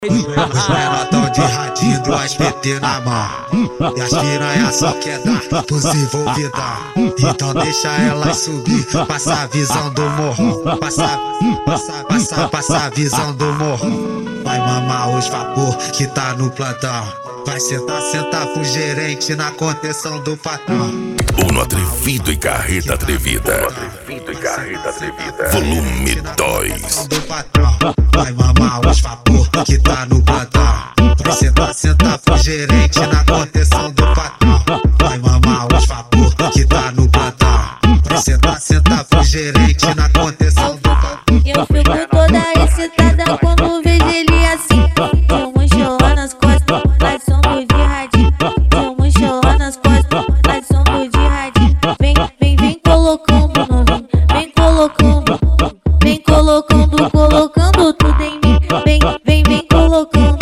Os menotão de radinho do SPT na mão. E as piranhas só quer dar pros envolvidos. Então deixa elas subir, passa a visão do morro. Passa a visão do morro. Vai mamar os vapor que tá no plantão. Vai sentar pro gerente na contenção do patrão. Uno atrevido e carreta atrevida. Volume 2. Vai mamar os vapor que tá no plantão. Vai sentar pro gerente na contenção do patrão. Vai mamar os vapor que tá no plantão. Vai sentar pro gerente na contenção do patrão. Eu fico toda excitada quando vejo ele assim. Tem um mochilão nas costas, nós somos de radinho. Tem um mochilão nas costas, nós somos de radinho. Vem colocando novinho, vem colocando tudo em mim. Vem colocando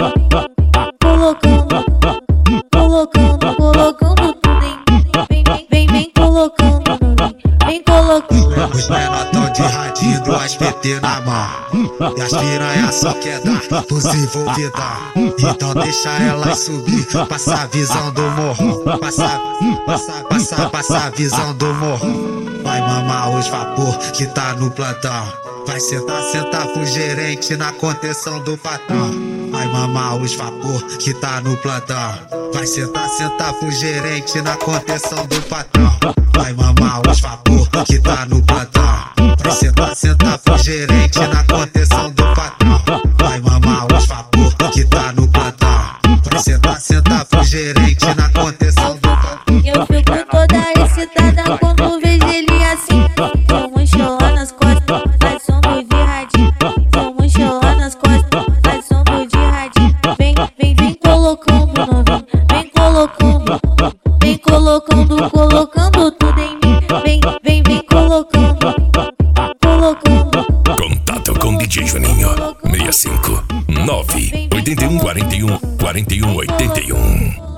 tudo em mim. Vem colocando novinho, vem colocando. Os menotão de radinho do SPT na mão. E as piranhas só quer dar pros envolvidos. Então deixa elas subir, passa a visão do morro. Passa a visão do morro. Vai mamar os vapor que tá no plantão. Vai sentar pro gerente na contenção do patrão. Vai mamar os vapor que tá no plantão. Vai sentar pro gerente na contenção do patrão. Vai mamar os vapor que tá no plantão. Vai sentar pro gerente na contenção do patrão. Vai mamar os vapor que tá no plantão. Vai sentar pro gerente na contenção do patrão. Eu fico toda excitada quando vejo ele assim. Tem um mochilão nas costas, nós somos de radinho. Tem um mochilão nas costas, nós somos de radinho. Vem colocando novinho, vem colocando tudo em mim. Vem colocando. Contato com DJ Juninho 65 9 81 41 41 81.